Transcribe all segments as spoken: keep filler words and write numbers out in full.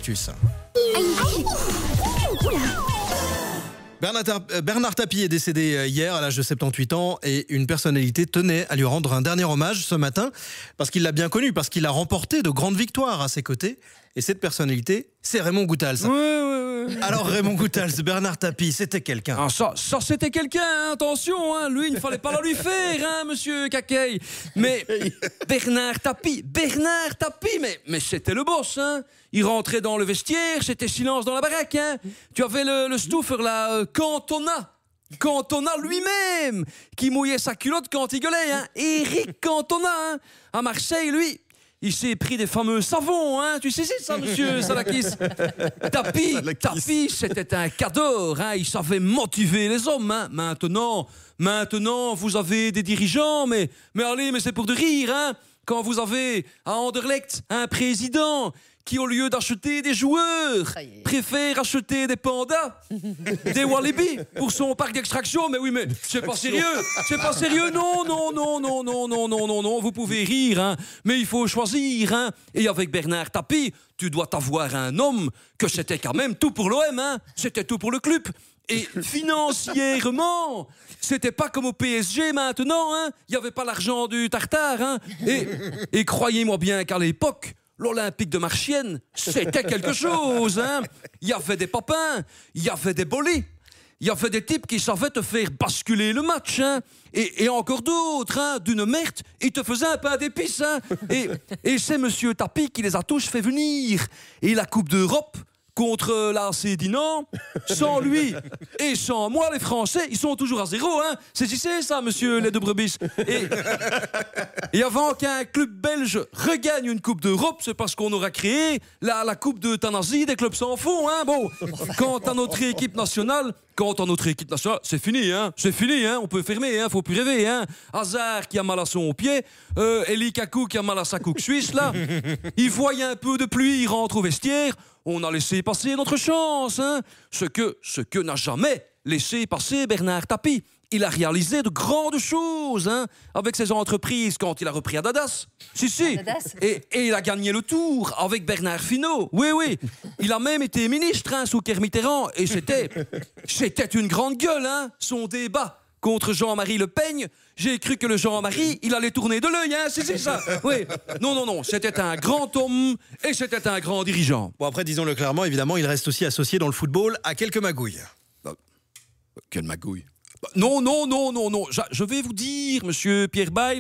Cactus. Bernard, Bernard Tapie est décédé hier à l'âge de soixante-dix-huit ans et une personnalité tenait à lui rendre un dernier hommage ce matin parce qu'il l'a bien connu, parce qu'il a remporté de grandes victoires à ses côtés. Et cette personnalité, c'est Raymond Goethals. Oui, oui, oui. Alors Raymond Goethals, Bernard Tapie, c'était quelqu'un. Ah, ça, ça c'était quelqu'un, hein, attention, hein, lui, il ne fallait pas la lui faire, hein, monsieur Caquet. Mais Bernard Tapie, Bernard Tapie, mais, mais c'était le boss, hein. Il rentrait dans le vestiaire, c'était silence dans la baraque, hein. Tu avais le, le stuffer, là, euh, Cantona. Cantona lui-même, qui mouillait sa culotte quand il gueulait, hein. Éric Cantona, hein. À Marseille, lui, il s'est pris des fameux savons, hein. Tu sais c'est ça, monsieur Salakis. Tapie, Tapie, c'était un cadre, hein. Il savait motiver les hommes, hein. Maintenant, maintenant, vous avez des dirigeants, mais, mais allez, mais c'est pour de rire, hein. Quand vous avez à Anderlecht un président qui, au lieu d'acheter des joueurs, préfère acheter des pandas, des wallabys pour son parc d'extraction. Mais oui, mais c'est pas sérieux, c'est pas sérieux. Non, non, non, non, non, non, non, non, non. Vous pouvez rire, hein, mais il faut choisir, hein. Et avec Bernard Tapie, tu dois t'avoir un homme que c'était quand même tout pour l'O M, hein. C'était tout pour le club. Et financièrement, c'était pas comme au P S G maintenant, hein. Il y avait pas l'argent du tartare, hein. Et, et croyez-moi bien qu'à l'époque, l'Olympique de Marchienne, c'était quelque chose, hein. Il y avait des papins, il y avait des bolis, il y avait des types qui savaient te faire basculer le match, hein. Et, et encore d'autres, hein, d'une merde, ils te faisaient un pain d'épices, hein. Et, et c'est monsieur Tapie qui les a tous fait venir. Et la Coupe d'Europe contre l'A C Dinan, sans lui et sans moi, les Français, ils sont toujours à zéro, hein. C'est c'est ça, monsieur les deux brebis. Et, et avant qu'un club belge regagne une Coupe d'Europe, c'est parce qu'on aura créé la, la Coupe d'euthanasie des clubs sans fond, hein. Bon, quant à notre équipe nationale, quant à notre équipe nationale, c'est fini, hein. C'est fini, hein. On peut fermer, hein. Faut plus rêver, hein. Hazard qui a mal à son pied, euh, Eli Kakou qui a mal à sa couque suisse, là. Il voyait un peu de pluie, il rentre au vestiaire. On a laissé passer notre chance, hein. Ce que, ce que n'a jamais laissé passer Bernard Tapie. Il a réalisé de grandes choses, hein, avec ses entreprises quand il a repris Adidas. Si, si. Et, et il a gagné le Tour avec Bernard Finot. Oui, oui. Il a même été ministre, hein, sous Kerr Mitterrand. Et c'était, c'était une grande gueule, hein, son débat contre Jean-Marie Le Pen. J'ai cru que le Jean-Marie, il allait tourner de l'œil, hein, c'est, c'est ça. Oui. Non, non, non, c'était un grand homme et c'était un grand dirigeant. Bon, après, disons-le clairement, évidemment, il reste aussi associé dans le football à quelques magouilles. Bah, quelle magouille? Bah, non, non, non, non, non. Je, je vais vous dire, monsieur Pierre Bayle,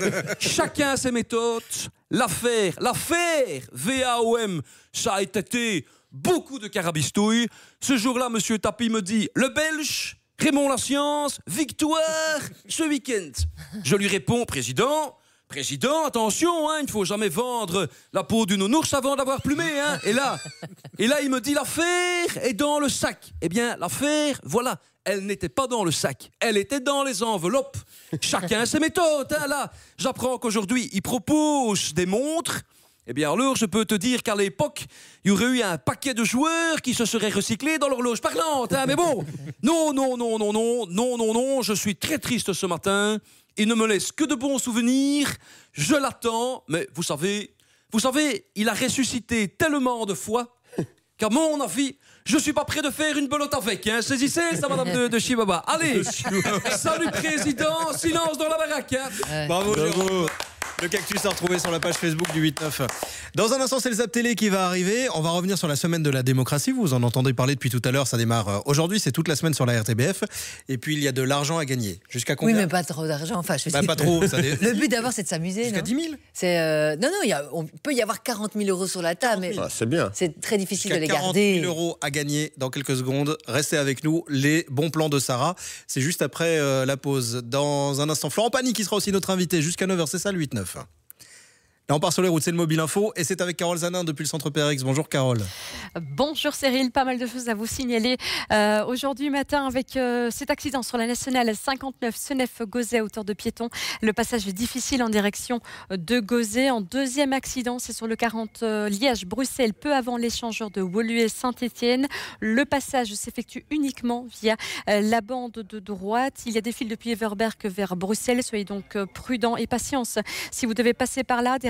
chacun ses méthodes. L'affaire, l'affaire V A O M, ça a été beaucoup de carabistouilles. Ce jour-là, monsieur Tapie me dit, le Belge, Raymond Lascience, victoire ce week-end. Je lui réponds, président, président, attention, hein, il ne faut jamais vendre la peau d'une ours avant d'avoir plumé, hein. Et là, et là, il me dit, l'affaire est dans le sac. Eh bien, l'affaire, voilà, elle n'était pas dans le sac, elle était dans les enveloppes. Chacun ses méthodes, hein. Là, j'apprends qu'aujourd'hui, il propose des montres. Eh bien alors, je peux te dire qu'à l'époque, il y aurait eu un paquet de joueurs qui se seraient recyclés dans l'horloge parlante, hein, mais bon, non, non, non, non, non, non, non, non, je suis très triste ce matin, il ne me laisse que de bons souvenirs, je l'attends, mais vous savez, vous savez, il a ressuscité tellement de fois, qu'à mon avis, je suis pas prêt de faire une belote avec, hein, saisissez ça, madame de, de Chibaba. Allez, salut président, silence dans la baraque, hein. Ouais. Bravo, Jérôme. Le Cactus à retrouver sur la page Facebook du huit neuf. Dans un instant, c'est le Zap Télé qui va arriver. On va revenir sur la semaine de la démocratie. Vous en entendez parler depuis tout à l'heure. Ça démarre aujourd'hui. C'est toute la semaine sur la R T B F. Et puis, il y a de l'argent à gagner. Jusqu'à combien? Oui, mais pas trop d'argent. Enfin, je bah, pas trop. Ça dé... Le but d'abord, c'est de s'amuser. Jusqu'à dix mille. C'est euh... Non, non, il y a... on peut y avoir quarante mille euros sur la table. Mais ah, c'est bien. C'est très difficile Jusqu'à de les quarante garder. mille euros à gagner dans quelques secondes. Restez avec nous. Les bons plans de Sarah. C'est juste après euh, la pause. Dans un instant, Florent Pagny qui sera aussi notre invité jusqu'à neuf heures. C'est ça, le huit neuf. Là, on part sur les routes, c'est le Mobile Info et c'est avec Carole Zanin depuis le centre P R X. Bonjour Carole. Bonjour Cyril, pas mal de choses à vous signaler. Euh, aujourd'hui matin avec euh, cet accident sur la nationale cinquante-neuf Senef-Gauzet à hauteur de piéton. Le passage est difficile en direction de Gauzet. En deuxième accident, c'est sur le quarante euh, Liège-Bruxelles, peu avant l'échangeur de Woluwe-Saint-Étienne. Le passage s'effectue uniquement via euh, la bande de droite. Il y a des files depuis Everberg vers Bruxelles. Soyez donc euh, prudents et patience si vous devez passer par là. Des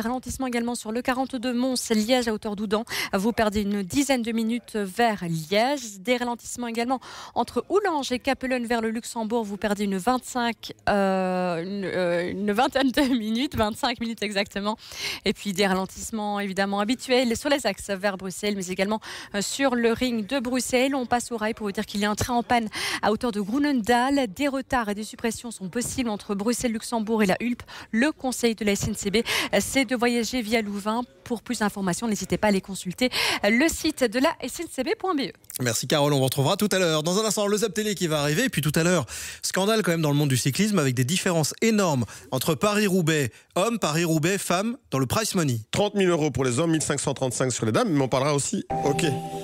ralentissements également sur le quarante-deux Mons-Liège à hauteur d'Oudan. Vous perdez une dizaine de minutes vers Liège. Des ralentissements également entre Oulanges et Capellen vers le Luxembourg. Vous perdez une vingt-cinq, euh, une, euh, une vingtaine de minutes, vingt-cinq minutes exactement. Et puis des ralentissements évidemment habituels sur les axes vers Bruxelles, mais également sur le ring de Bruxelles. On passe au rail pour vous dire qu'il y a un train en panne à hauteur de Groenendaal. Des retards et des suppressions sont possibles entre Bruxelles, Luxembourg et la Hulpe. Le conseil de la S N C B, c'est de voyager via Louvain. Pour plus d'informations, n'hésitez pas à aller consulter le site de la S N C B point B E. Merci Carole, on vous retrouvera tout à l'heure. Dans un instant, le Zap Télé qui va arriver. Et puis tout à l'heure, scandale quand même dans le monde du cyclisme avec des différences énormes entre Paris-Roubaix hommes, Paris-Roubaix femmes dans le prize money. trente mille euros pour les hommes, mille cinq cent trente-cinq sur les dames, mais on parlera aussi hockey.